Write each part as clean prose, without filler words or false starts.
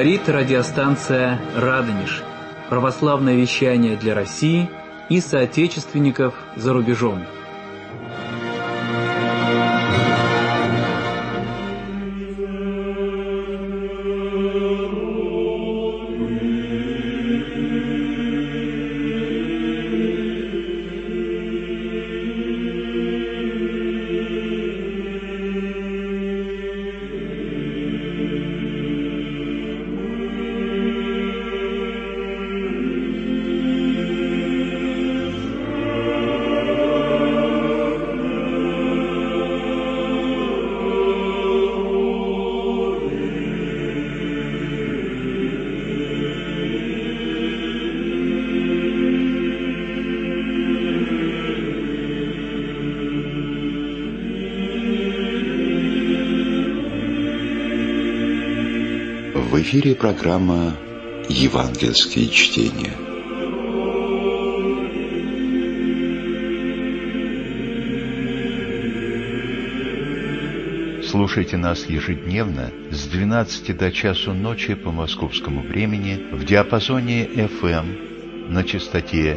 Говорит радиостанция «Радонеж». Православное вещание для России и соотечественников за рубежом. В эфире программа «Евангельские чтения». Слушайте нас ежедневно с 12 до часу ночи по московскому времени в диапазоне FM на частоте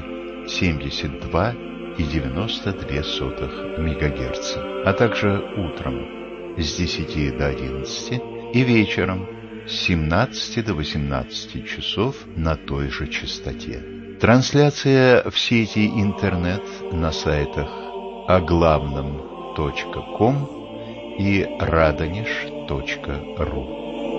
72,92 МГц, а также утром с 10 до 11 и вечером с 17 до 18 часов на той же частоте. Трансляция в сети интернет на сайтах оглавном.ком и radonish.ru.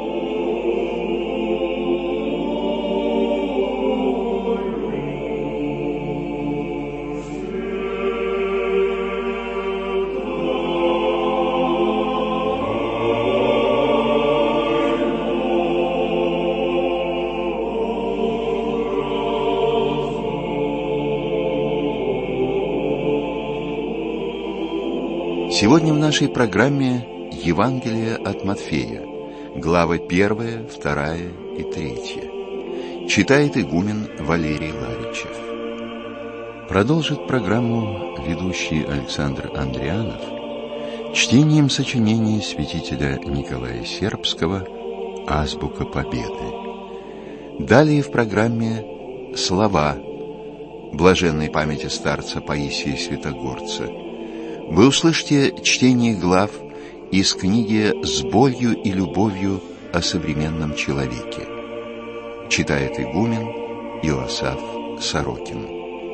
Сегодня в нашей программе Евангелие от Матфея, главы 1, 2 и 3. Читает игумен Валерий Ларичев. Продолжит программу ведущий Александр Андрианов чтением сочинения святителя Николая Сербского «Азбука Победы». Далее в программе «Слова» блаженной памяти старца Паисия Святогорца. Вы услышите чтение глав из книги «С болью и любовью о современном человеке». Читает игумен Иосаф Сорокин.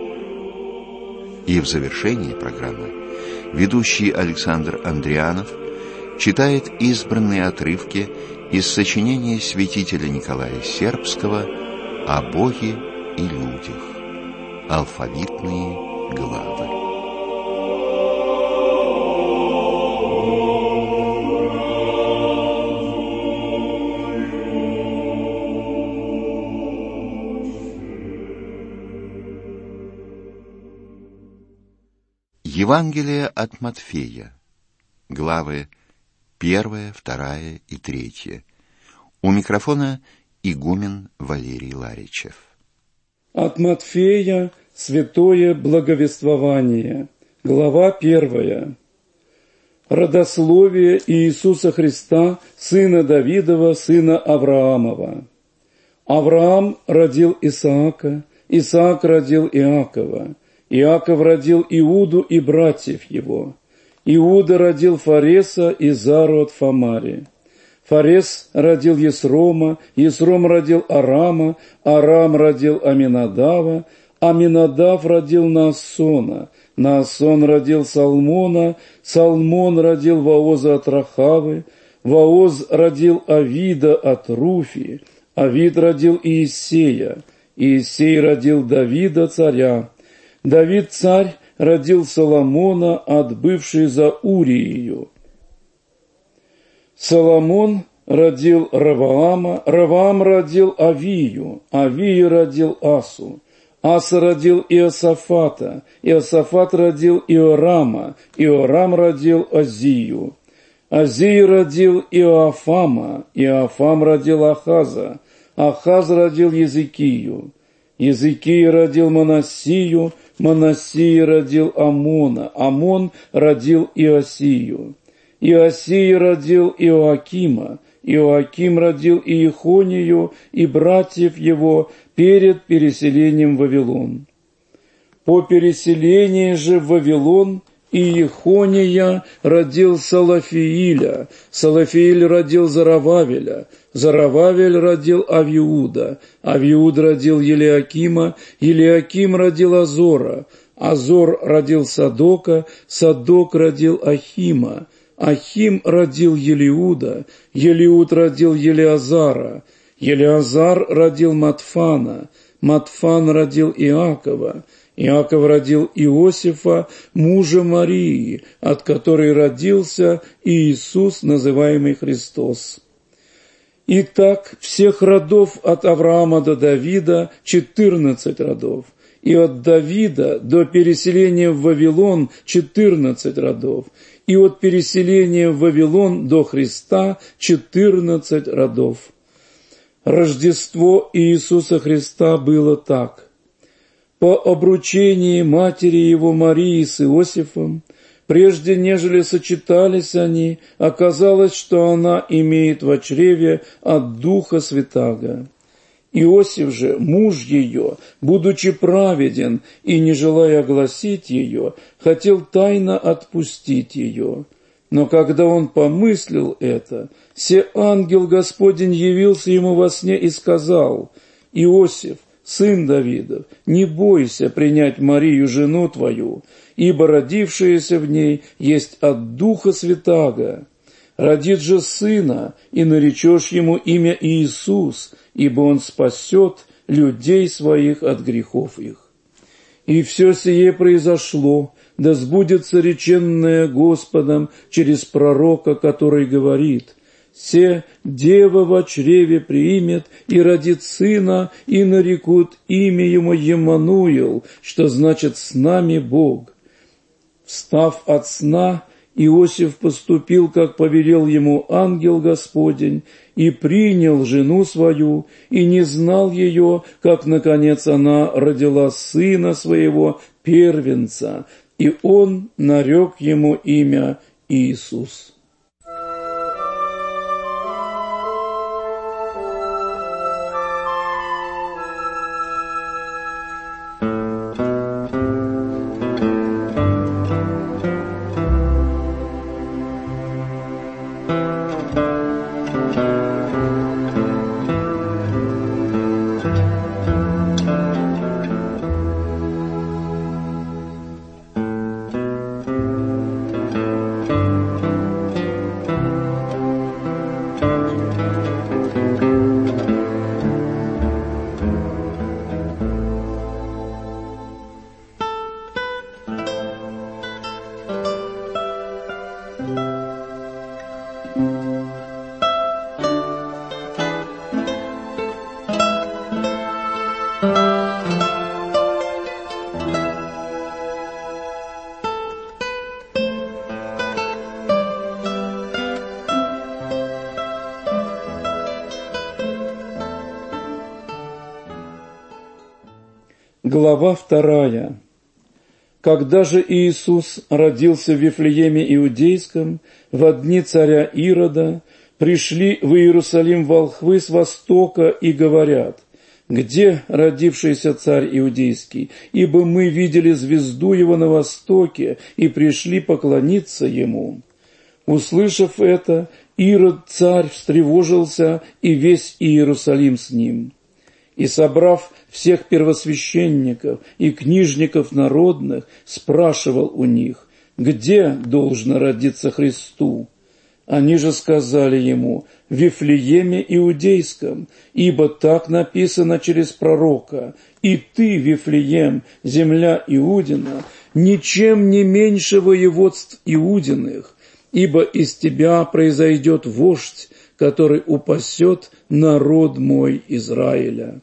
И в завершении программы ведущий Александр Андрианов читает избранные отрывки из сочинения святителя Николая Сербского о Боге и людях. Алфавитные главы. Евангелие от Матфея, главы 1, 2 и 3. У микрофона игумен Валерий Ларичев. От Матфея святое благовествование, глава 1. Родословие Иисуса Христа, сына Давидова, сына Авраамова. Авраам родил Исаака, Исаак родил Иакова, Иаков родил Иуду и братьев его. Иуда родил Фареса и Зару от Фамари. Фарес родил Есрома, Есром родил Арама, Арам родил Аминадава, Аминадав родил Наасона, Наасон родил Салмона, Салмон родил Вооза от Рахавы, Вооз родил Авида от Руфи, Авид родил Иисея, Иисей родил Давида царя, Давид царь родил Соломона от бывшей за Уриею. Соломон родил Раваама, Раваам родил Авию, Авию родил Асу, Аса родил Иосафата, Иосафат родил Иорама, Иорам родил Азию, Азий родил Иоафама, Иоафам родил Ахаза, Ахаз родил Езекию, Езекия родил Манассию, Манассия родил Амона, Амон родил Иосию, Иосия родил Иоакима, Иоаким родил Иехонию и братьев его перед переселением в Вавилон. По переселении же в Вавилон Иехония родил Салафииля, Салафииль родил Зарававеля, Зарававель родил Авиуда, Авиуд родил Елиакима, Елиаким родил Азора, Азор родил Садока, Садок родил Ахима, Ахим родил Елиуда, Елиуд родил Елиазара, Елиазар родил Матфана, Матфан родил Иакова, Иаков родил Иосифа, мужа Марии, от которой родился Иисус, называемый Христос. Итак, всех родов от Авраама до Давида 14 родов, и от Давида до переселения в Вавилон 14 родов, и от переселения в Вавилон до Христа 14 родов. Рождество Иисуса Христа было так. По обручении матери его Марии с Иосифом, прежде нежели сочетались они, оказалось, что она имеет в чреве от Духа Святаго. Иосиф же, муж ее, будучи праведен и не желая огласить ее, хотел тайно отпустить ее. Но когда он помыслил это, се ангел Господень явился ему во сне и сказал: «Иосиф, сын Давидов, не бойся принять Марию, жену твою, ибо родившееся в ней есть от Духа Святаго. Родит же сына, и наречешь ему имя Иисус, ибо он спасет людей своих от грехов их». И все сие произошло, да сбудется реченное Господом через пророка, который говорит: «Се дева во чреве приимет и родит сына, и нарекут имя ему Емануил, что значит «с нами Бог». Встав от сна, Иосиф поступил, как повелел ему ангел Господень, и принял жену свою, и не знал ее, как, наконец, она родила сына своего, первенца, и он нарек ему имя Иисус. Глава 2. Когда же Иисус родился в Вифлееме Иудейском, во дни царя Ирода, пришли в Иерусалим волхвы с востока и говорят: «Где родившийся царь Иудейский? Ибо мы видели звезду его на востоке и пришли поклониться ему». Услышав это, Ирод царь встревожился, и весь Иерусалим с ним. И, собрав всех первосвященников и книжников народных, спрашивал у них: где должно родиться Христу? Они же сказали ему: в Вифлееме Иудейском, ибо так написано через пророка: «И ты, Вифлеем, земля Иудина, ничем не меньше воеводств Иудиных, ибо из тебя произойдет вождь, который упасет народ мой Израиля».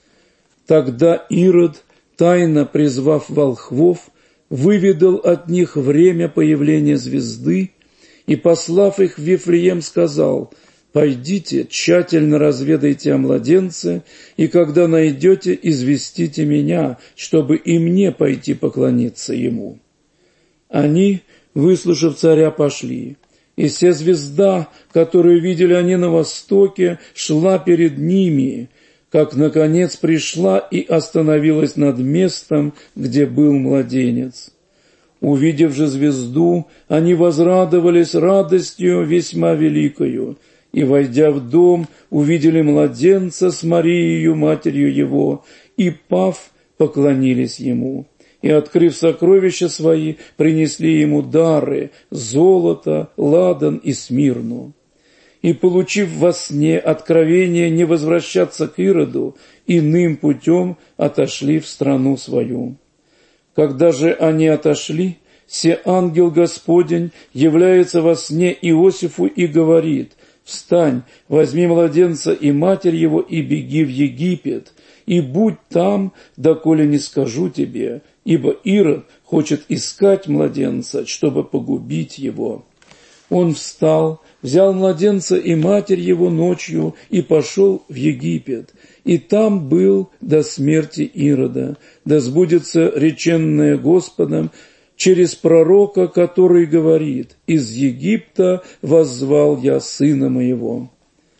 Тогда Ирод, тайно призвав волхвов, выведал от них время появления звезды и, послав их в Вифлеем, сказал: «Пойдите, тщательно разведайте о младенце, и когда найдете, известите меня, чтобы и мне пойти поклониться ему». Они, выслушав царя, пошли. И се звезда, которую видели они на востоке, шла перед ними, как, наконец, пришла и остановилась над местом, где был младенец. Увидев же звезду, они возрадовались радостью весьма великою, и, войдя в дом, увидели младенца с Марией, матерью его, и, пав, поклонились ему. И, открыв сокровища свои, принесли ему дары – золото, ладан и смирну. И, получив во сне откровение не возвращаться к Ироду, иным путем отошли в страну свою. Когда же они отошли, се ангел Господень является во сне Иосифу и говорит: «Встань, возьми младенца и матерь его, и беги в Египет, и будь там, доколе не скажу тебе, ибо Ирод хочет искать младенца, чтобы погубить его». Он встал, взял младенца и матерь его ночью и пошел в Египет, и там был до смерти Ирода, да сбудется реченное Господом через пророка, который говорит: «Из Египта воззвал я сына моего».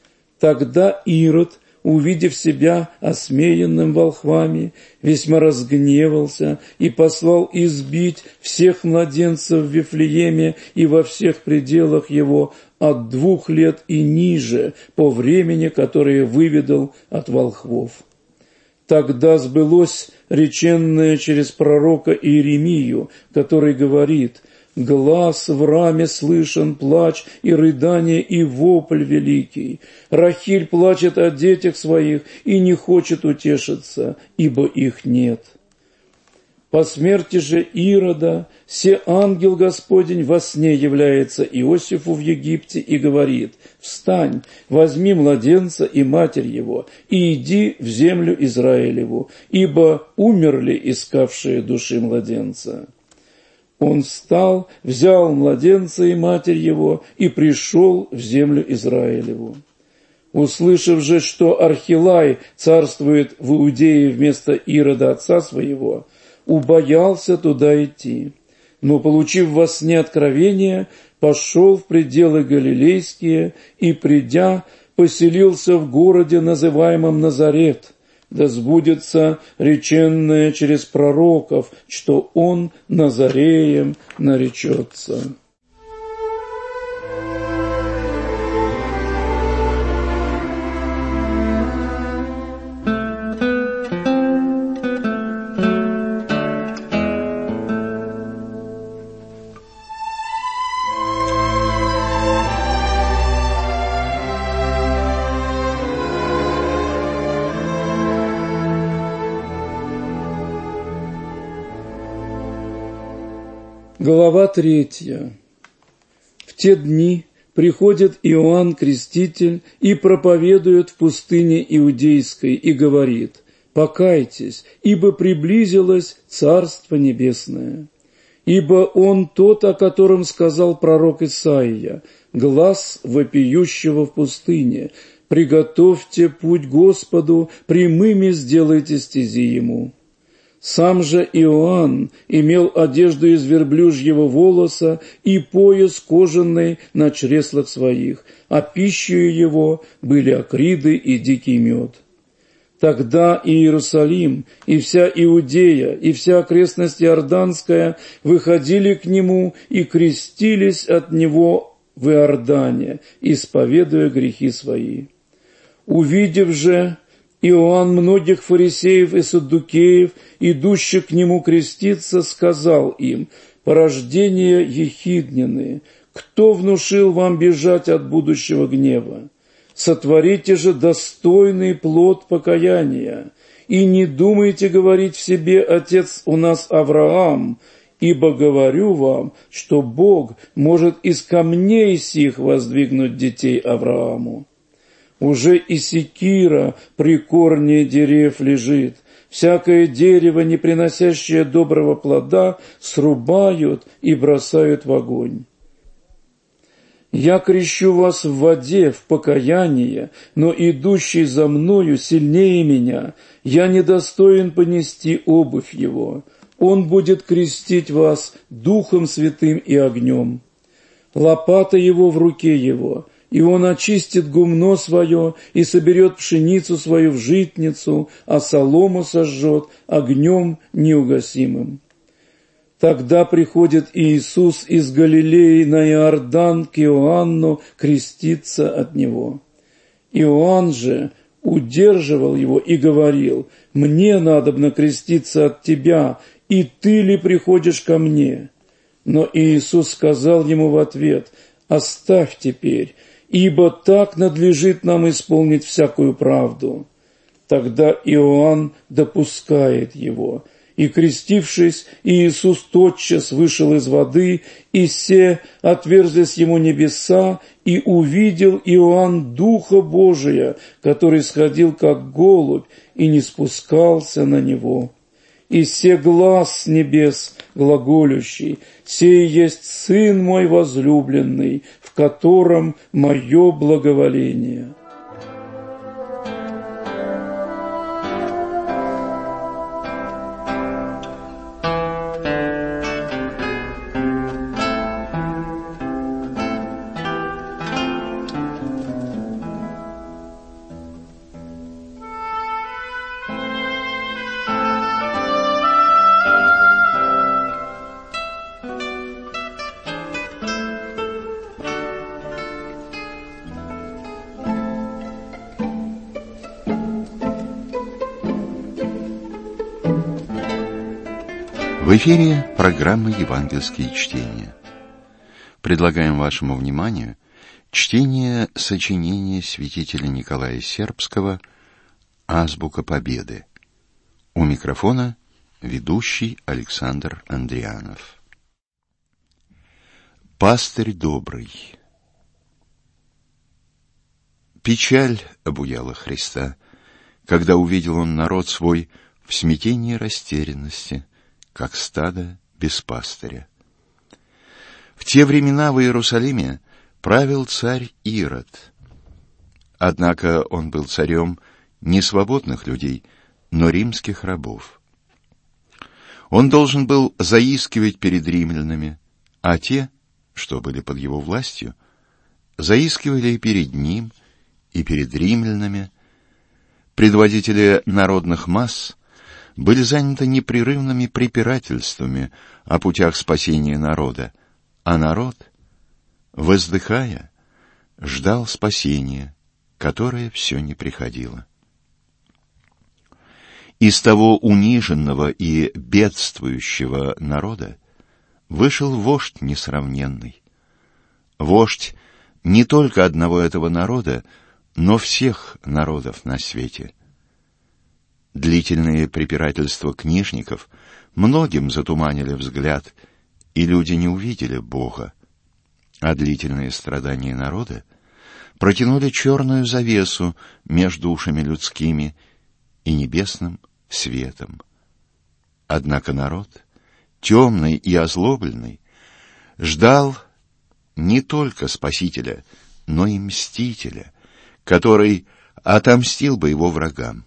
Тогда Ирод, увидев себя осмеянным волхвами, весьма разгневался и послал избить всех младенцев в Вифлееме и во всех пределах его от 2 лет и ниже, по времени, которое выведал от волхвов. Тогда сбылось реченное через пророка Иеремию, который говорит: «Глас в раме слышен, плач и рыдание и вопль великий. Рахиль плачет о детях своих и не хочет утешиться, ибо их нет». По смерти же Ирода се ангел Господень во сне является Иосифу в Египте и говорит: «Встань, возьми младенца и матерь его, и иди в землю Израилеву, ибо умерли искавшие души младенца». Он встал, взял младенца и матерь его и пришел в землю Израилеву. Услышав же, что Архилай царствует в Иудее вместо Ирода отца своего, убоялся туда идти, но, получив во сне откровение, пошел в пределы Галилейские и, придя, поселился в городе, называемом Назарет, да сбудется реченное через пророков, что он Назареем наречется. Глава 3. В те дни приходит Иоанн Креститель и проповедует в пустыне Иудейской и говорит: «Покайтесь, ибо приблизилось Царство Небесное». Ибо он тот, о котором сказал пророк Исаия: «Глас вопиющего в пустыне, приготовьте путь Господу, прямыми сделайте стези Ему». Сам же Иоанн имел одежду из верблюжьего волоса и пояс кожаный на чреслах своих, а пищей его были акриды и дикий мед. Тогда и Иерусалим, и вся Иудея, и вся окрестность Иорданская выходили к нему и крестились от него в Иордане, исповедуя грехи свои. Увидев же Иоанн многих фарисеев и саддукеев, идущих к нему креститься, сказал им: «Порождения ехиднины, кто внушил вам бежать от будущего гнева? Сотворите же достойный плод покаяния, и не думайте говорить в себе: отец у нас Авраам, ибо говорю вам, что Бог может из камней сих воздвигнуть детей Аврааму. Уже и секира при корне дерев лежит, всякое дерево, не приносящее доброго плода, срубают и бросают в огонь. Я крещу вас в воде, в покаяние, но идущий за мною сильнее меня, я недостоин понести обувь его. Он будет крестить вас Духом Святым и огнем. лопата его в руке его, и он очистит гумно свое, и соберет пшеницу свою в житницу, а солому сожжет огнем неугасимым. Тогда приходит Иисус из Галилеи на Иордан к Иоанну креститься от него. Иоанн же удерживал его и говорил: «Мне надобно креститься от тебя, и ты ли приходишь ко мне?» Но Иисус сказал ему в ответ: «Оставь теперь, ибо так надлежит нам исполнить всякую правду». Тогда Иоанн допускает его. И, крестившись, Иисус тотчас вышел из воды, и се отверзлись ему небеса, и увидел Иоанн Духа Божия, который сходил как голубь и не спускался на него. И се глас с небес глаголющий: «Сей есть Сын мой возлюбленный, в котором мое благоволение». В эфире программы «Евангельские чтения». Предлагаем вашему вниманию чтение сочинения святителя Николая Сербского «Азбука Победы». У микрофона ведущий Александр Андрианов. Пастырь добрый. Печаль обуяла Христа, когда увидел он народ свой в смятении и растерянности, как стадо без пастыря. В те времена в Иерусалиме правил царь Ирод. Однако он был царем не свободных людей, но римских рабов. Он должен был заискивать перед римлянами, а те, что были под его властью, заискивали и перед ним, и перед римлянами. Предводители народных масс были заняты непрерывными препирательствами о путях спасения народа, а народ, воздыхая, ждал спасения, которое все не приходило. Из того униженного и бедствующего народа вышел вождь несравненный, вождь не только одного этого народа, но всех народов на свете. Длительные препирательства книжников многим затуманили взгляд, и люди не увидели Бога, а длительные страдания народа протянули черную завесу между душами людскими и небесным светом. Однако народ, темный и озлобленный, ждал не только Спасителя, но и Мстителя, который отомстил бы его врагам.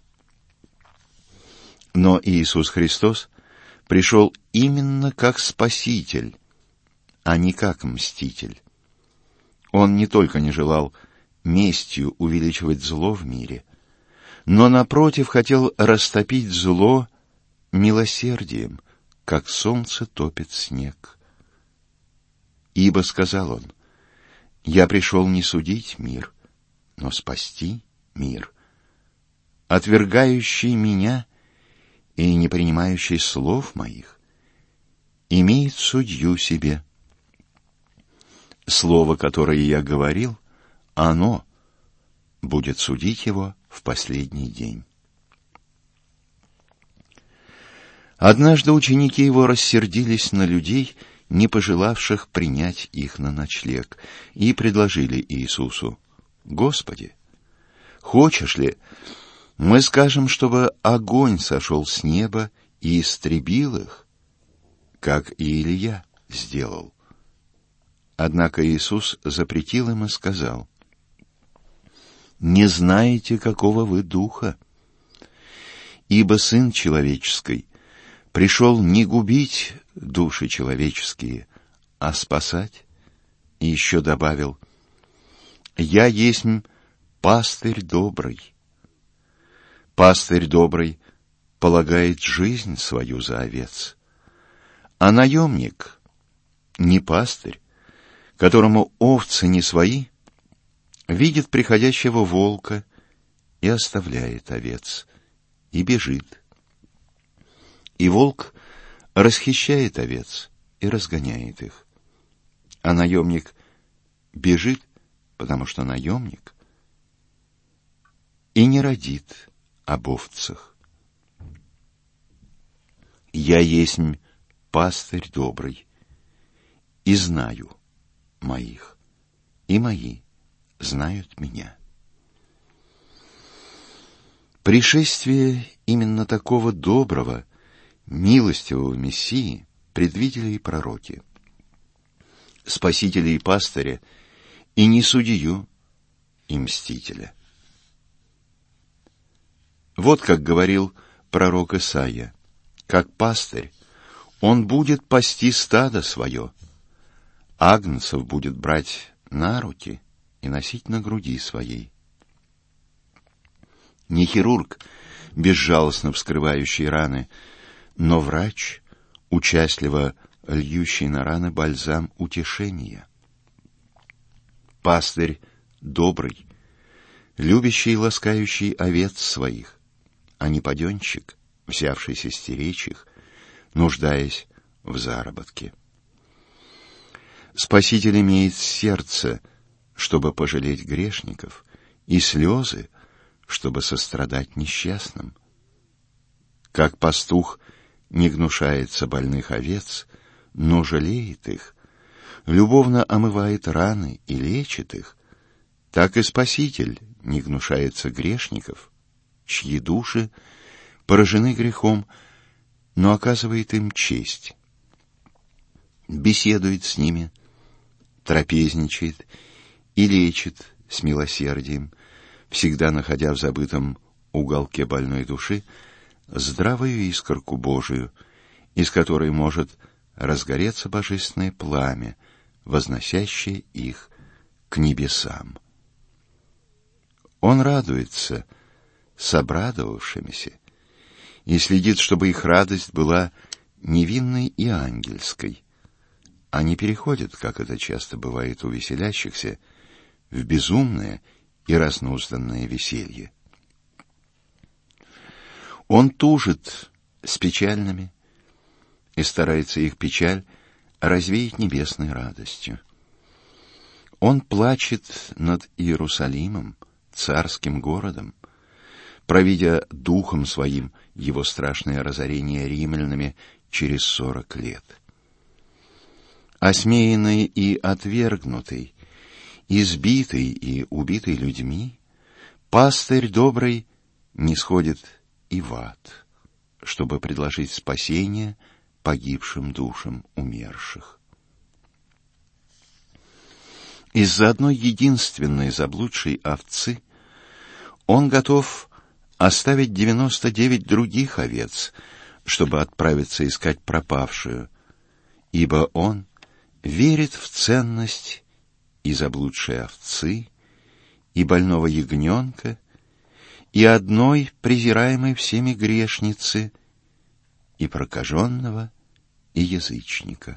Но Иисус Христос пришел именно как Спаситель, а не как Мститель. Он не только не желал местью увеличивать зло в мире, но, напротив, хотел растопить зло милосердием, как солнце топит снег. Ибо, сказал он, я пришел не судить мир, но спасти мир. Отвергающий меня и не принимающий слов моих имеет судью себе. Слово, которое я говорил, оно будет судить его в последний день. Однажды ученики его рассердились на людей, не пожелавших принять их на ночлег, и предложили Иисусу: «Господи, хочешь ли, мы скажем, чтобы огонь сошел с неба и истребил их, как и Илия сделал?» Однако Иисус запретил им и сказал: «Не знаете, какого вы духа, ибо Сын Человеческий пришел не губить души человеческие, а спасать. И еще добавил: «Я есмь пастырь добрый». Пастырь добрый полагает жизнь свою за овец, а наемник, не пастырь, которому овцы не свои, видит приходящего волка и оставляет овец, и бежит. И волк расхищает овец и разгоняет их. А наемник бежит, потому что наемник, и не родит об овцах. Я есмь пастырь добрый, и знаю моих, и мои знают меня. Пришествие именно такого доброго, милостивого Мессии предвидели и пророки. Спасителя и пастыря, и не судью, и мстителя. Вот как говорил пророк Исаия: как пастырь он будет пасти стадо свое, агнцев будет брать на руки и носить на груди своей. Не хирург, безжалостно вскрывающий раны, но врач, участливо льющий на раны бальзам утешения. Пастырь добрый, любящий и ласкающий овец своих, а не паденщик, взявшийся стеречь их, нуждаясь в заработке. Спаситель имеет сердце, чтобы пожалеть грешников, и слезы, чтобы сострадать несчастным. Как пастух не гнушается больных овец, но жалеет их, любовно омывает раны и лечит их, так и Спаситель не гнушается грешников, чьи души поражены грехом, но оказывает им честь. Беседует с ними, трапезничает и лечит с милосердием, всегда находя в забытом уголке больной души здравую искорку Божию, из которой может разгореться божественное пламя, возносящее их к небесам. Он радуется с обрадовавшимися и следит, чтобы их радость была невинной и ангельской, а не переходит, как это часто бывает у веселящихся, в безумное и разнузданное веселье. Он тужит с печальными и старается их печаль развеять небесной радостью. Он плачет над Иерусалимом, царским городом, провидя духом своим его страшное разорение римлянами через 40 лет. Осмеянный и отвергнутый, избитый и убитый людьми, пастырь добрый нисходит и в ад, чтобы предложить спасение погибшим душам умерших. Из-за одной единственной заблудшей овцы он готов оставить 99 других овец, чтобы отправиться искать пропавшую, ибо он верит в ценность и заблудшей овцы, и больного ягненка, и одной презираемой всеми грешницы, и прокаженного, и язычника.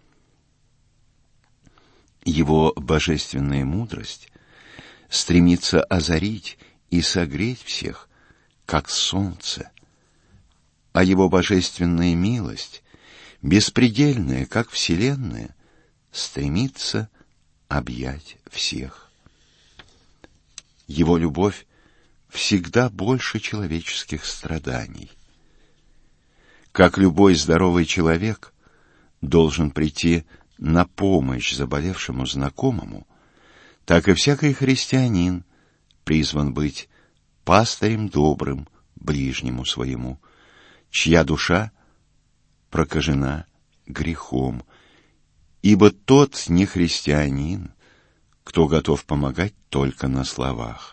Его божественная мудрость стремится озарить и согреть всех, как солнце, а его божественная милость, беспредельная, как вселенная, стремится объять всех. Его любовь всегда больше человеческих страданий. Как любой здоровый человек должен прийти на помощь заболевшему знакомому, так и всякий христианин призван быть пастырем добрым ближнему своему, чья душа прокажена грехом, ибо тот не христианин, кто готов помогать только на словах.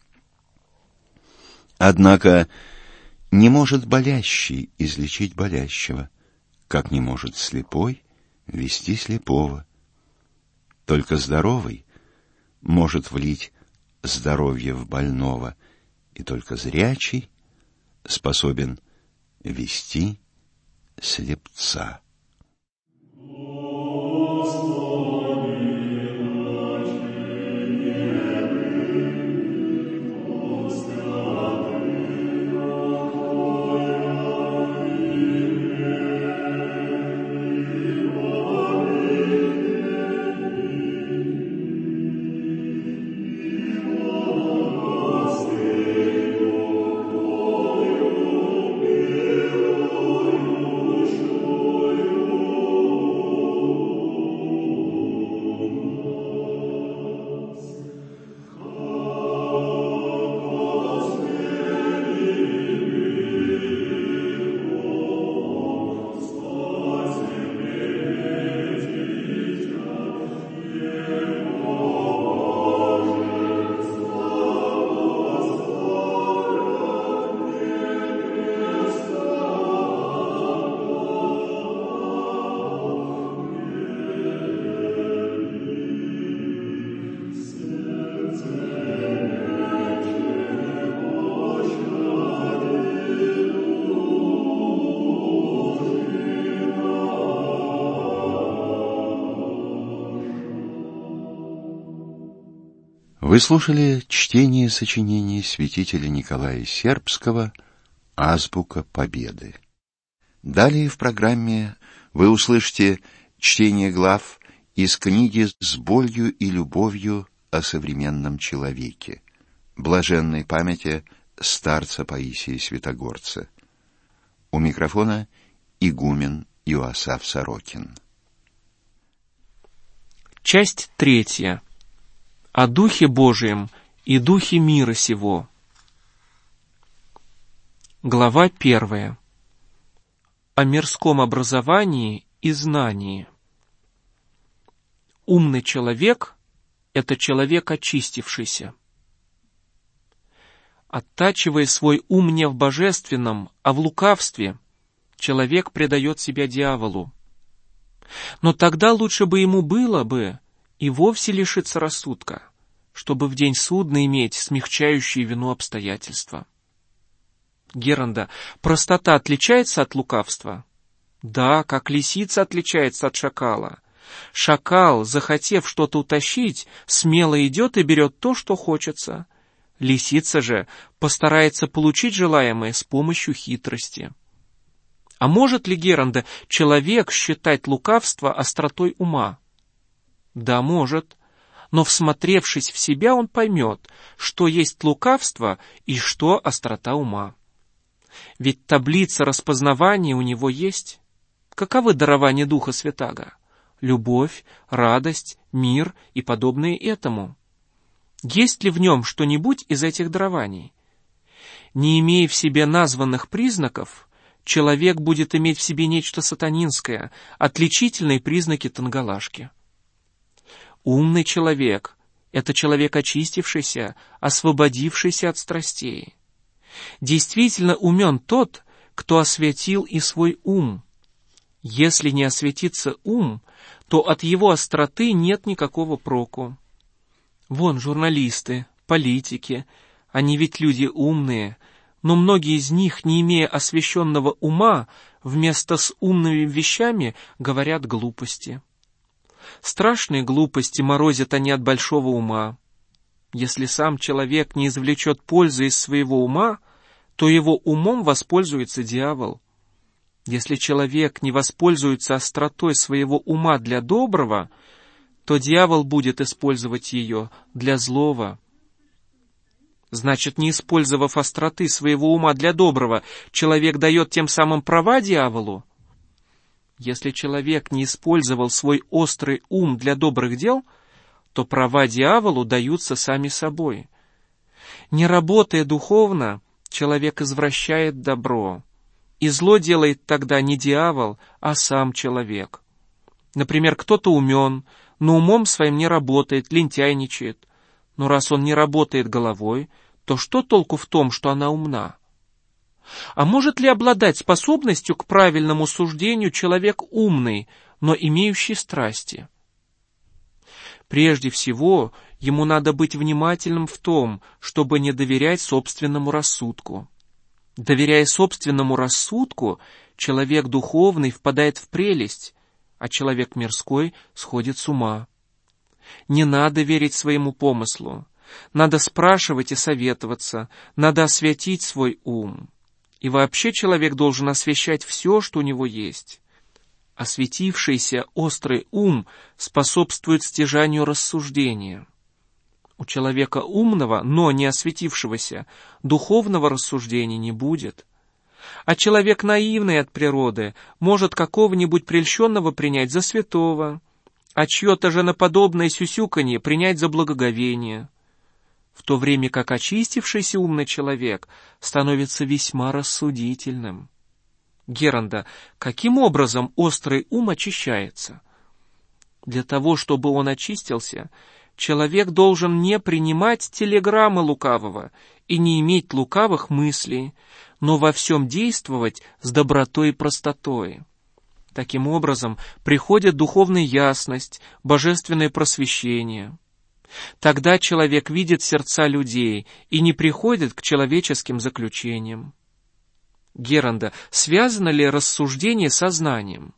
Однако не может болящий излечить болящего, как не может слепой вести слепого. Только здоровый может влить здоровье в больного, и только зрячий способен вести слепца. Вы слушали чтение сочинений святителя Николая Сербского «Азбука Победы». Далее в программе вы услышите чтение глав из книги «С болью и любовью о современном человеке» блаженной памяти старца Паисия Святогорца. У микрофона игумен Иоасаф Сорокин. Часть 3. О Духе Божием и Духе мира сего. Глава 1. О мирском образовании и знании. Умный человек – это человек очистившийся. Оттачивая свой ум не в божественном, а в лукавстве, человек предает себя дьяволу. Но тогда лучше бы ему было бы и вовсе лишиться рассудка, чтобы в день судный иметь смягчающие вину обстоятельства. Геронда, простота отличается от лукавства? Да, как лисица отличается от шакала. Шакал, захотев что-то утащить, смело идет и берет то, что хочется. Лисица же постарается получить желаемое с помощью хитрости. А может ли, Геронда, человек считать лукавство остротой ума? Да, может. Но, всмотревшись в себя, он поймет, что есть лукавство и что острота ума. Ведь таблица распознавания у него есть. Каковы дарования Духа Святаго? Любовь, радость, мир и подобные этому. Есть ли в нем что-нибудь из этих дарований? Не имея в себе названных признаков, человек будет иметь в себе нечто сатанинское, отличительные признаки тангалашки. Умный человек – это человек очистившийся, освободившийся от страстей. Действительно умен тот, кто освятил и свой ум. Если не освятится ум, то от его остроты нет никакого проку. Вон журналисты, политики, они ведь люди умные, но многие из них, не имея освященного ума, вместо с умными вещами говорят глупости. Страшные глупости морозят они от большого ума. Если сам человек не извлечет пользы из своего ума, то его умом воспользуется дьявол. Если человек не воспользуется остротой своего ума для доброго, то дьявол будет использовать ее для злого. Значит, не использовав остроты своего ума для доброго, человек дает тем самым права дьяволу? Если человек не использовал свой острый ум для добрых дел, то права дьяволу даются сами собой. Не работая духовно, человек извращает добро. И зло делает тогда не дьявол, а сам человек. Например, кто-то умен, но умом своим не работает, лентяйничает. Но раз он не работает головой, то что толку в том, что она умна? А может ли обладать способностью к правильному суждению человек умный, но имеющий страсти? Прежде всего, ему надо быть внимательным в том, чтобы не доверять собственному рассудку. Доверяя собственному рассудку, человек духовный впадает в прелесть, а человек мирской сходит с ума. Не надо верить своему помыслу. Надо спрашивать и советоваться, надо освятить свой ум. И вообще человек должен освящать все, что у него есть. Осветившийся острый ум способствует стяжанию рассуждения. У человека умного, но не осветившегося, духовного рассуждения не будет. А человек наивный от природы может какого-нибудь прельщенного принять за святого, а чье-то женоподобное сюсюканье принять за благоговение, в то время как очистившийся умный человек становится весьма рассудительным. Геранда, каким образом острый ум очищается? Для того, чтобы он очистился, человек должен не принимать телеграммы лукавого и не иметь лукавых мыслей, но во всем действовать с добротой и простотой. Таким образом, приходит духовная ясность, божественное просвещение. Тогда человек видит сердца людей и не приходит к человеческим заключениям. Геранда, связано ли рассуждение со знанием?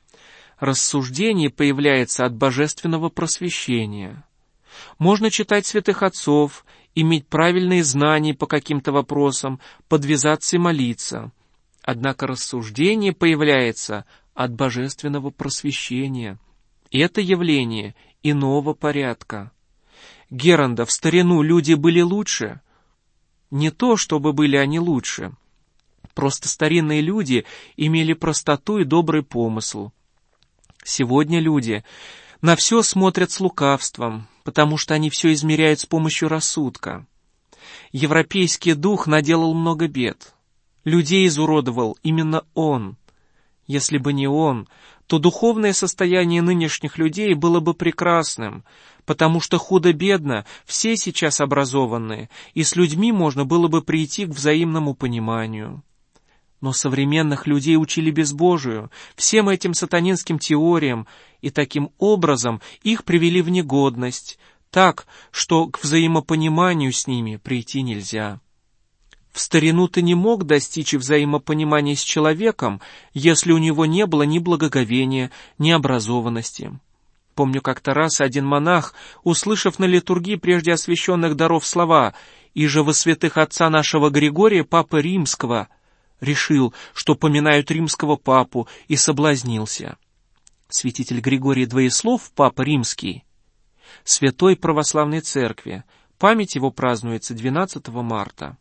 Рассуждение появляется от божественного просвещения. Можно читать святых отцов, иметь правильные знания по каким-то вопросам, подвязаться и молиться. Однако рассуждение появляется от божественного просвещения. Это явление иного порядка. Геранда, в старину люди были лучше? Не то, чтобы были они лучше. Просто старинные люди имели простоту и добрый помысл. Сегодня люди на все смотрят с лукавством, потому что они все измеряют с помощью рассудка. Европейский дух наделал много бед. Людей изуродовал именно он. Если бы не он, то духовное состояние нынешних людей было бы прекрасным, потому что худо-бедно все сейчас образованные, и с людьми можно было бы прийти к взаимному пониманию. Но современных людей учили безбожию, всем этим сатанинским теориям, и таким образом их привели в негодность, так, что к взаимопониманию с ними прийти нельзя. В старину ты не мог достичь взаимопонимания с человеком, если у него не было ни благоговения, ни образованности. Помню, как-то раз один монах, услышав на литургии прежде освященных даров слова «Иже во святых отца нашего Григория, папы Римского», решил, что поминают римского папу, и соблазнился. Святитель Григорий Двоеслов, папа римский, святой православной церкви, память его празднуется 12 марта.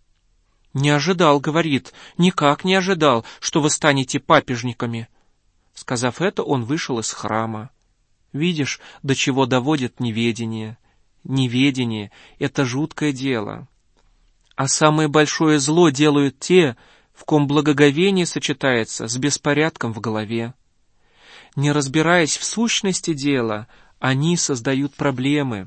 «Не ожидал, — говорит, — никак не ожидал, что вы станете папежниками». Сказав это, он вышел из храма. Видишь, до чего доводит неведение. Неведение — это жуткое дело. А самое большое зло делают те, в ком благоговение сочетается с беспорядком в голове. Не разбираясь в сущности дела, они создают проблемы.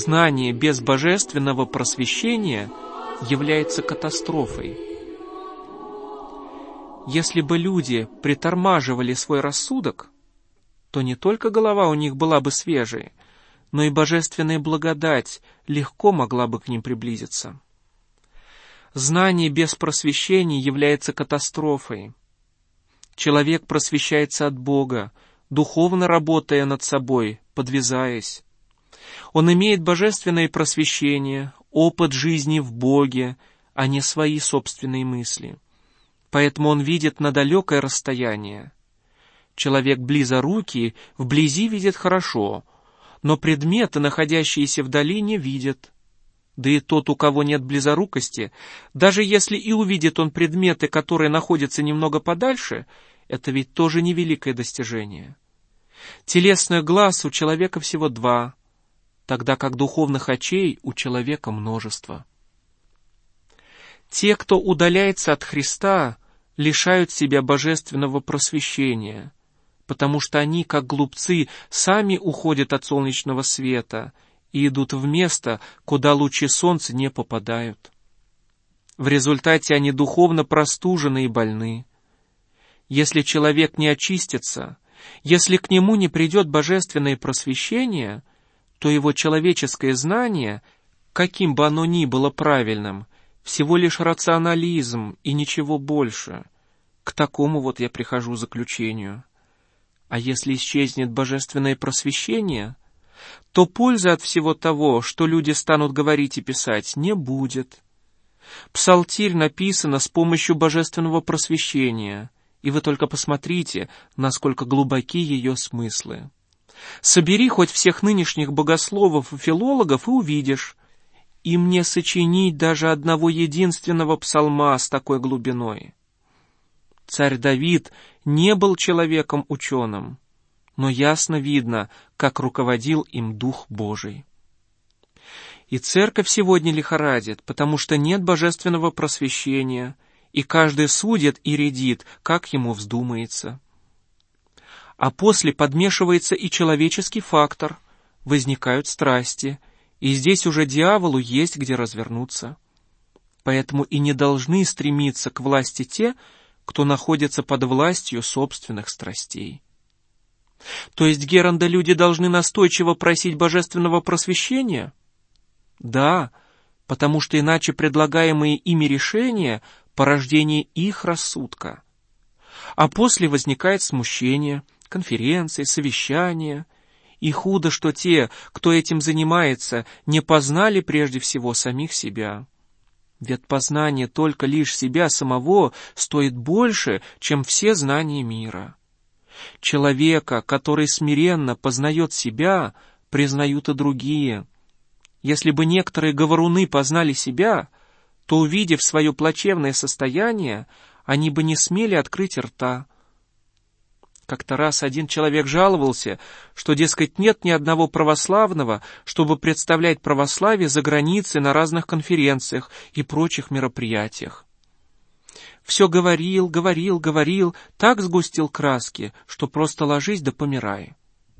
знание без божественного просвещения является катастрофой. Если бы люди притормаживали свой рассудок, то не только голова у них была бы свежей, но и божественная благодать легко могла бы к ним приблизиться. Знание без просвещения является катастрофой. Человек просвещается от Бога, духовно работая над собой, подвязаясь. Он имеет божественное просвещение, опыт жизни в Боге, а не свои собственные мысли. Поэтому он видит на далекое расстояние. Человек близорукий вблизи видит хорошо, но предметы, находящиеся вдали, не видит. Да и тот, у кого нет близорукости, даже если и увидит он предметы, которые находятся немного подальше, это ведь тоже невеликое достижение. Телесных глаз у человека всего 2, тогда как духовных очей у человека множество. Те, кто удаляется от Христа, лишают себя божественного просвещения, потому что они, как глупцы, сами уходят от солнечного света и идут в место, куда лучи солнца не попадают. В результате они духовно простужены и больны. Если человек не очистится, если к нему не придет божественное просвещение, то его человеческое знание, каким бы оно ни было правильным, всего лишь рационализм и ничего больше. К такому вот я прихожу заключению. А если исчезнет божественное просвещение, то пользы от всего того, что люди станут говорить и писать, не будет. Псалтирь написана с помощью божественного просвещения, и вы только посмотрите, насколько глубоки ее смыслы. Собери хоть всех нынешних богословов и филологов и увидишь, им не сочинить даже одного единственного псалма с такой глубиной. Царь Давид не был человеком-ученым, но ясно видно, как руководил им Дух Божий. И церковь сегодня лихорадит, потому что нет божественного просвещения, и каждый судит и рядит, как ему вздумается. А после подмешивается и человеческий фактор, возникают страсти, и здесь уже дьяволу есть где развернуться. Поэтому и не должны стремиться к власти те, кто находится под властью собственных страстей. То есть Геранда люди должны настойчиво просить божественного просвещения? Да, потому что иначе предлагаемые ими решения – порождение их рассудка. А после возникает смущение, конференции, совещания. И худо, что те, кто этим занимается, не познали прежде всего самих себя. Ведь познание только лишь себя самого стоит больше, чем все знания мира. Человека, который смиренно познает себя, признают и другие. Если бы некоторые говоруны познали себя, то, увидев свое плачевное состояние, они бы не смели открыть рта. Как-то раз один человек жаловался, что, дескать, нет ни одного православного, чтобы представлять православие за границей на разных конференциях и прочих мероприятиях. Все говорил, так сгустил краски, что просто ложись да помирай.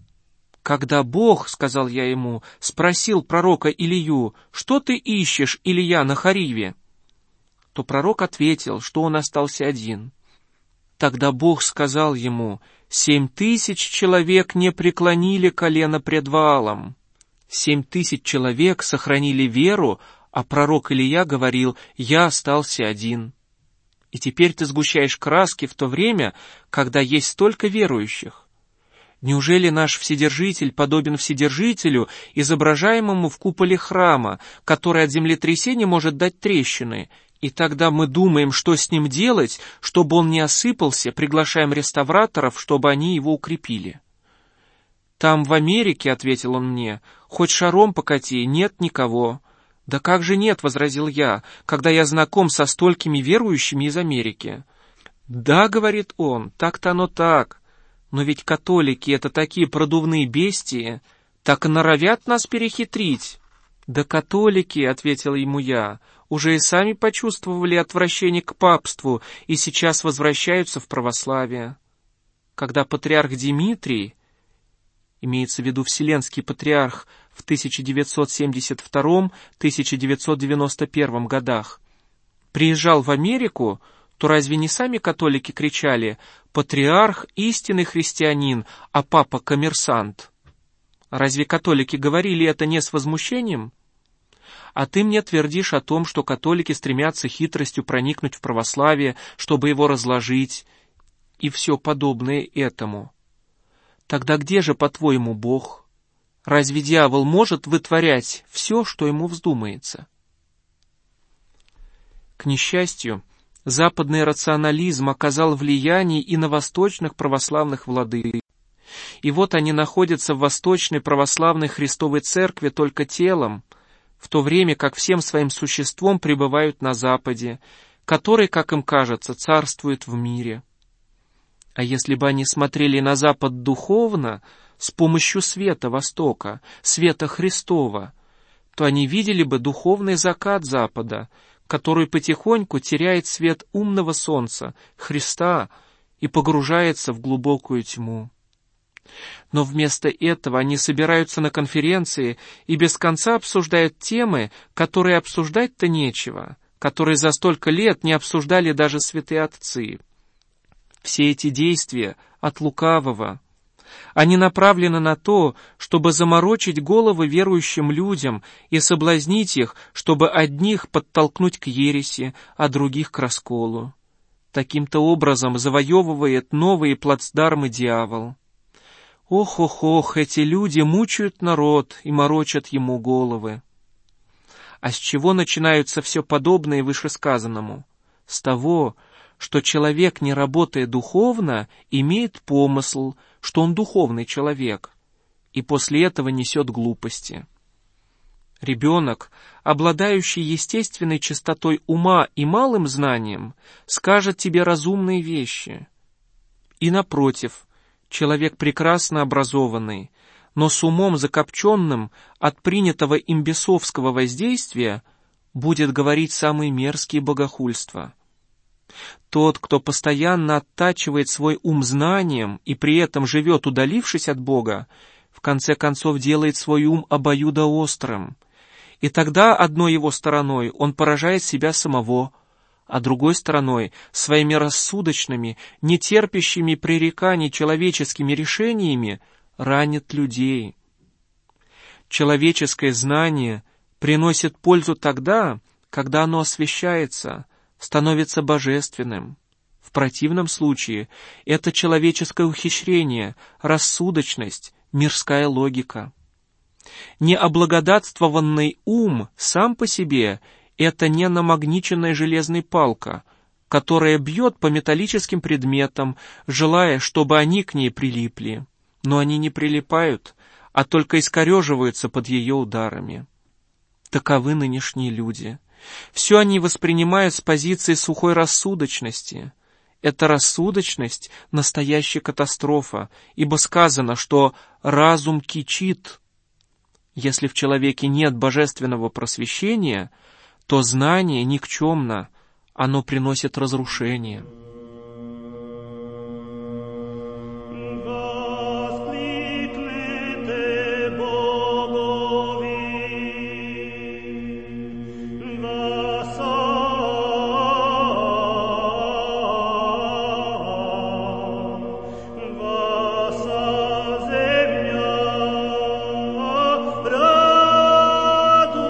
Когда Бог, сказал я ему, спросил пророка Илию, что ты ищешь, Илия, на Хариве? То пророк ответил, что он остался один. Тогда Бог сказал ему, 7000 человек не преклонили колено пред Ваалом. 7000 человек сохранили веру, а пророк Илия говорил, я остался один. И теперь ты сгущаешь краски в то время, когда есть столько верующих. Неужели наш Вседержитель подобен Вседержителю, изображаемому в куполе храма, который от землетрясения может дать трещины, и тогда мы думаем, что с ним делать, чтобы он не осыпался, приглашаем реставраторов, чтобы они его укрепили? «Там, в Америке, — ответил он мне, — хоть шаром покати, нет никого». «Да как же нет, — возразил я, — когда я знаком со столькими верующими из Америки». «Да, — говорит он, — так-то оно так. Но ведь католики — это такие продувные бестии, так и норовят нас перехитрить». «Да католики, — ответил ему я, — уже и сами почувствовали отвращение к папству и сейчас возвращаются в православие. Когда патриарх Димитрий, имеется в виду вселенский патриарх, в 1972-1991 годах, приезжал в Америку, то разве не сами католики кричали «Патриарх – истинный христианин, а папа – коммерсант»? Разве католики говорили это не с возмущением? А ты мне твердишь о том, что католики стремятся хитростью проникнуть в православие, чтобы его разложить, и все подобное этому. Тогда где же, по-твоему, Бог? Разве дьявол может вытворять все, что ему вздумается? К несчастью, западный рационализм оказал влияние и на восточных православных владык. И вот они находятся в Восточной Православной Христовой Церкви только телом, в то время как всем своим существом пребывают на Западе, который, как им кажется, царствует в мире. А если бы они смотрели на Запад духовно, с помощью света Востока, света Христова, то они видели бы духовный закат Запада, который потихоньку теряет свет умного солнца, Христа, и погружается в глубокую тьму. Но вместо этого они собираются на конференции и без конца обсуждают темы, которые обсуждать-то нечего, которые за столько лет не обсуждали даже святые отцы. Все эти действия от лукавого. Они направлены на то, чтобы заморочить головы верующим людям и соблазнить их, чтобы одних подтолкнуть к ереси, а других к расколу. Таким-то образом завоевывает новые плацдармы дьявол. Ох, эти люди мучают народ и морочат ему головы. А с чего начинаются все подобное вышесказанному? С того, что человек, не работая духовно, имеет помысл, что он духовный человек, и после этого несет глупости. Ребенок, обладающий естественной чистотой ума и малым знанием, скажет тебе разумные вещи. И напротив, человек прекрасно образованный, но с умом закопченным от принятого им бесовского воздействия, будет говорить самые мерзкие богохульства. Тот, кто постоянно оттачивает свой ум знанием и при этом живет, удалившись от Бога, в конце концов делает свой ум обоюдоострым. И тогда одной его стороной он поражает себя самого, а другой стороной своими рассудочными, нетерпящими пререканий человеческими решениями ранит людей. Человеческое знание приносит пользу тогда, когда оно освящается, становится божественным. В противном случае это человеческое ухищрение, рассудочность, мирская логика. Необлагодатствованный ум сам по себе — это не намагниченная железная палка, которая бьет по металлическим предметам, желая, чтобы они к ней прилипли. Но они не прилипают, а только искореживаются под ее ударами. Таковы нынешние люди. Все они воспринимают с позиции сухой рассудочности. Эта рассудочность — настоящая катастрофа, ибо сказано, что разум кичит. Если в человеке нет божественного просвещения, то знание никчемно, оно приносит разрушение.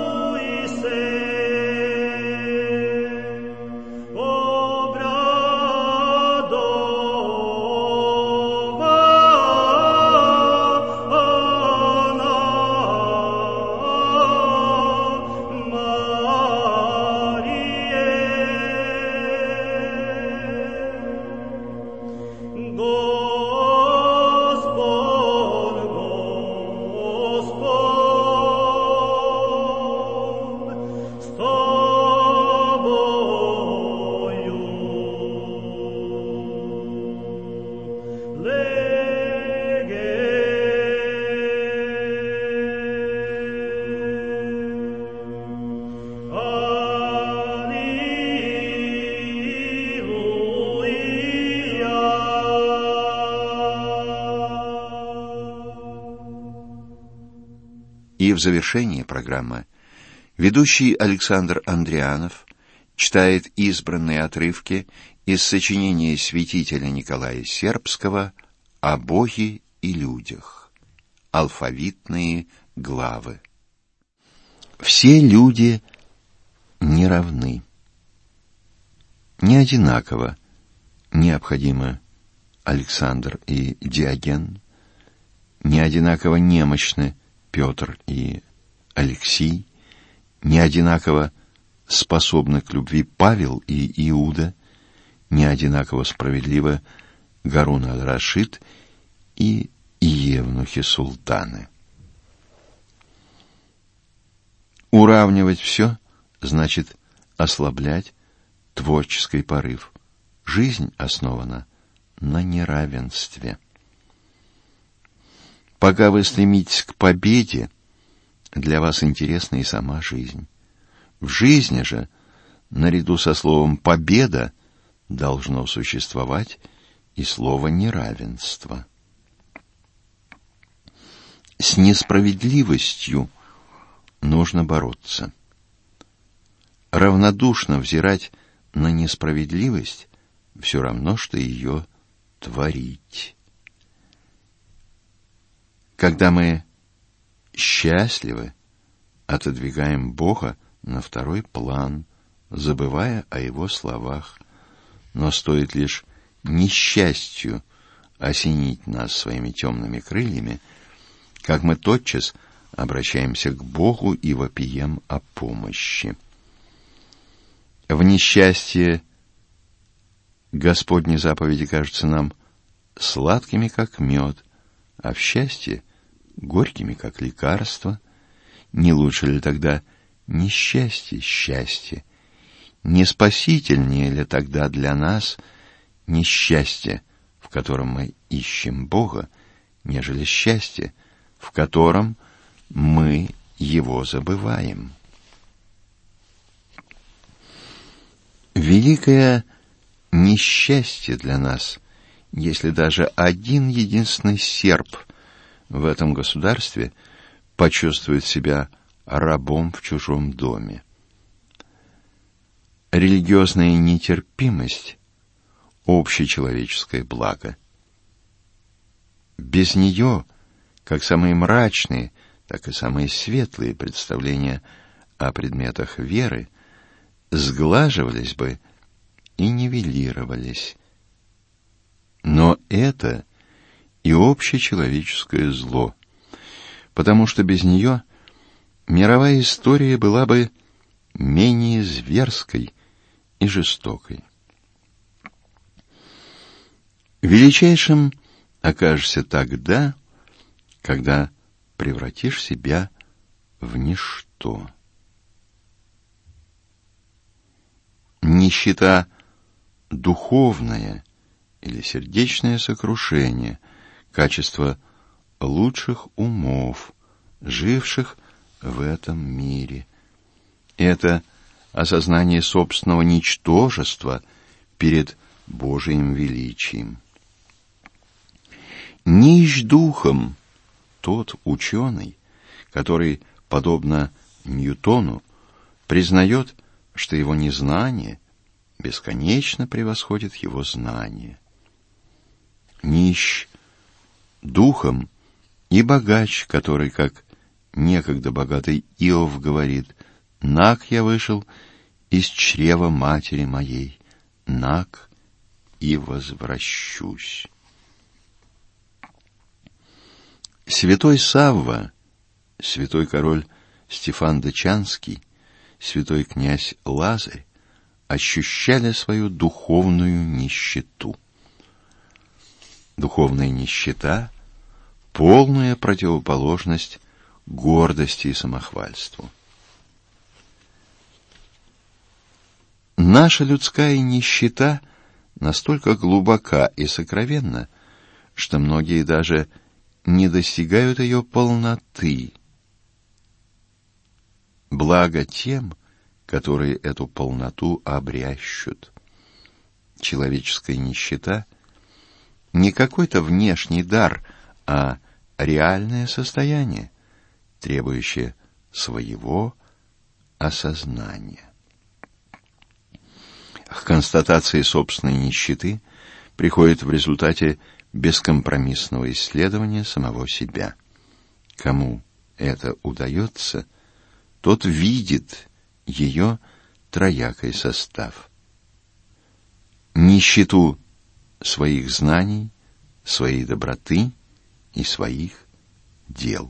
Oh, в завершении программы ведущий Александр Андрианов читает избранные отрывки из сочинения святителя Николая Сербского «О Боге и людях». Алфавитные главы. Все люди не равны, не одинаково необходимы Александр и Диоген, не одинаково немощны Петр и Алексий, не одинаково способны к любви Павел и Иуда, не одинаково справедливы Гарун аль-Рашид и евнухи-султаны. Уравнивать все значит ослаблять творческий порыв. Жизнь основана на неравенстве. Пока вы стремитесь к победе, для вас интересна и сама жизнь. В жизни же, наряду со словом «победа», должно существовать и слово «неравенство». С несправедливостью нужно бороться. Равнодушно взирать на несправедливость все равно, что ее творить. Когда мы счастливы, отодвигаем Бога на второй план, забывая о Его словах, но стоит лишь несчастью осенить нас своими темными крыльями, как мы тотчас обращаемся к Богу и вопием о помощи. В несчастье Господни заповеди кажутся нам сладкими, как мед, а в счастье горькими, как лекарство. Не лучше ли тогда несчастье счастье? Не спасительнее ли тогда для нас несчастье, в котором мы ищем Бога, нежели счастье, в котором мы Его забываем? Великое несчастье для нас, если даже один единственный серб в этом государстве почувствует себя рабом в чужом доме. Религиозная нетерпимость – общечеловеческое благо. Без нее, как самые мрачные, так и самые светлые представления о предметах веры сглаживались бы и нивелировались. Но это и общечеловеческое зло, потому что без нее мировая история была бы менее зверской и жестокой. Величайшим окажешься тогда, когда превратишь себя в ничто. Нищета духовная или сердечное сокрушение, качество лучших умов, живших в этом мире. Это осознание собственного ничтожества перед Божиим величием. Нищ духом тот ученый, который, подобно Ньютону, признает, что его незнание бесконечно превосходит его знание. Нищ духом и богач, который, как некогда богатый Иов говорит: «Наг я вышел из чрева матери моей, наг и возвращусь». Святой Савва, святой король Стефан Дычанский, святой князь Лазарь ощущали свою духовную нищету. Духовная нищета — полная противоположность гордости и самохвальству. Наша людская нищета настолько глубока и сокровенна, что многие даже не достигают ее полноты. Благо тем, которые эту полноту обрящут. Человеческая нищета — не какой-то внешний дар, а реальное состояние, требующее своего осознания. К констатации собственной нищеты приходит в результате бескомпромиссного исследования самого себя. Кому это удается, тот видит ее троякий состав. Нищету своих знаний, своей доброты и своих дел.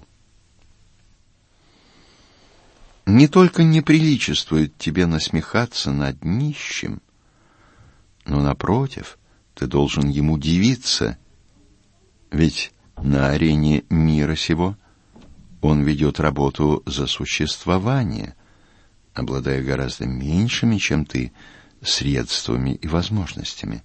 Не только не приличествует тебе насмехаться над нищим, но, напротив, ты должен ему дивиться, ведь на арене мира сего он ведет работу за существование, обладая гораздо меньшими, чем ты, средствами и возможностями.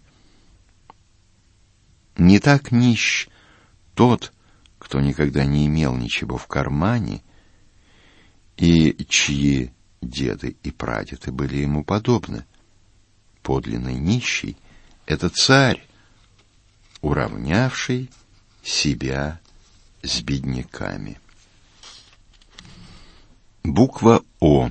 Не так нищ тот, кто никогда не имел ничего в кармане, и чьи деды и прадеды были ему подобны. Подлинный нищий — это царь, уравнявший себя с бедняками. Буква О.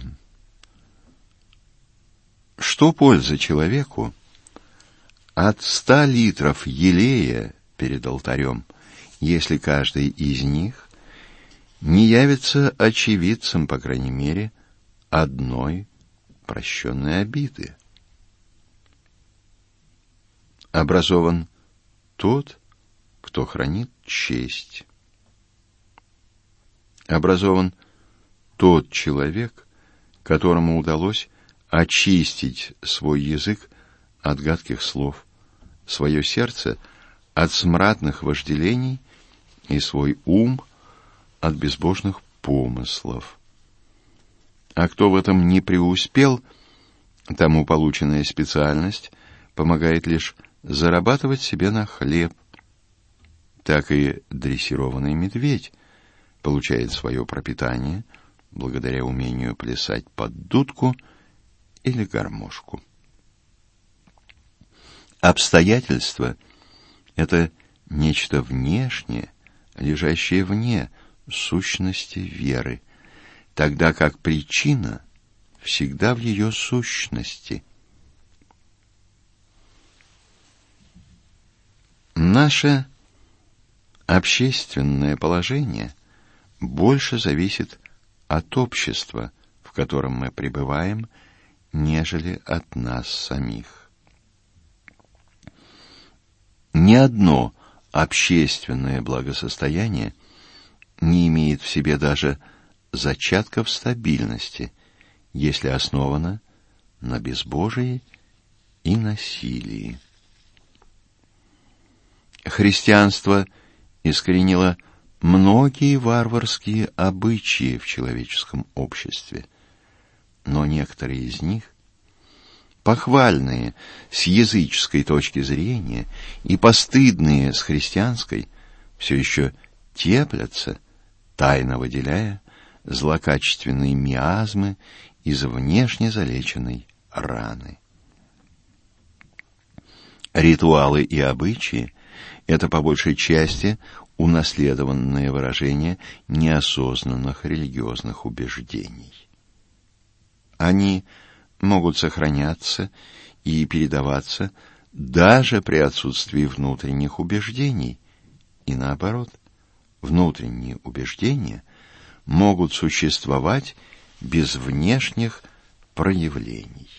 Что польза человеку от 100 литров елея перед алтарем, если каждый из них не явится очевидцем, по крайней мере, одной прощенной обиды? Образован тот, кто хранит честь. Образован тот человек, которому удалось очистить свой язык от гадких слов, свое сердце от смрадных вожделений и свой ум от безбожных помыслов. А кто в этом не преуспел, тому полученная специальность помогает лишь зарабатывать себе на хлеб. Так и дрессированный медведь получает свое пропитание благодаря умению плясать под дудку или гармошку. Обстоятельства — это нечто внешнее, лежащее вне сущности веры, тогда как причина всегда в ее сущности. Наше общественное положение больше зависит от общества, в котором мы пребываем, нежели от нас самих. Ни одно общественное благосостояние не имеет в себе даже зачатков стабильности, если основано на безбожии и насилии. Христианство искоренило многие варварские обычаи в человеческом обществе, но некоторые из них, похвальные с языческой точки зрения и постыдные с христианской, все еще теплятся, тайно выделяя злокачественные миазмы из внешне залеченной раны. Ритуалы и обычаи — это по большей части унаследованное выражение неосознанных религиозных убеждений. Они могут сохраняться и передаваться даже при отсутствии внутренних убеждений, и наоборот, внутренние убеждения могут существовать без внешних проявлений.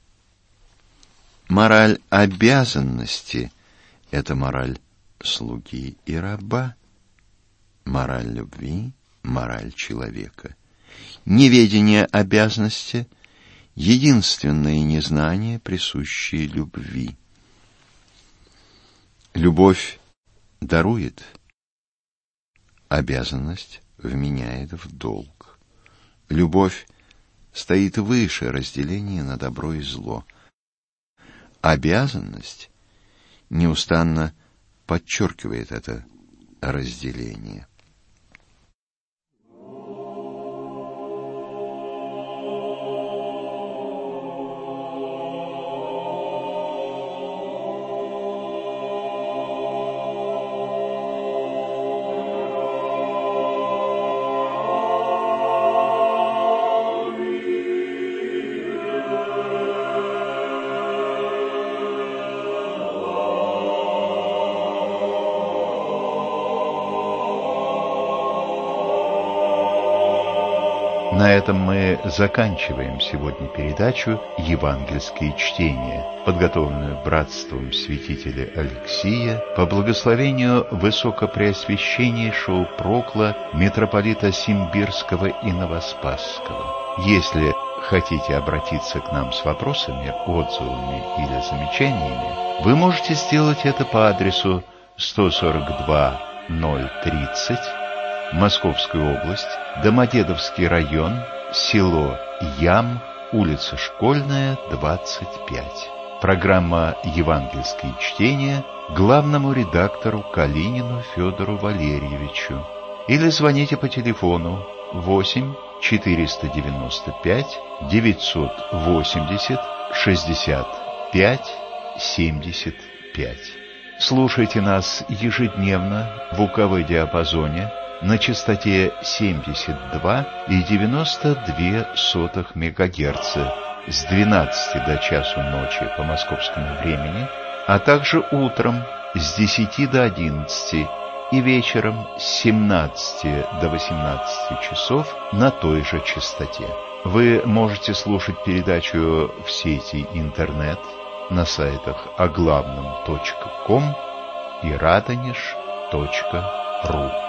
Мораль обязанности — это мораль слуги и раба, мораль любви, мораль человека. Неведение обязанности — единственное незнание, присущее любви. Любовь дарует, обязанность вменяет в долг. Любовь стоит выше разделения на добро и зло. Обязанность неустанно подчеркивает это разделение. На этом мы заканчиваем сегодня передачу «Евангельские чтения», подготовленную братством святителя Алексия по благословению высокопреосвященнейшего прокла митрополита Симбирского и Новоспасского. Если хотите обратиться к нам с вопросами, отзывами или замечаниями, вы можете сделать это по адресу 142-030, Московская область, Домодедовский район, село Ям, улица Школьная, 25. Программа «Евангельские чтения» главному редактору Калинину Федору Валерьевичу. Или звоните по телефону 8 495 980 65 75. Слушайте нас ежедневно в УКВ-диапазоне на частоте 72,92 МГц с 12 до часу ночи по московскому времени, а также утром с 10 до 11 и вечером с 17 до 18 часов на той же частоте. Вы можете слушать передачу в сети интернет на сайтах оглавном.ком и радонеж.ру.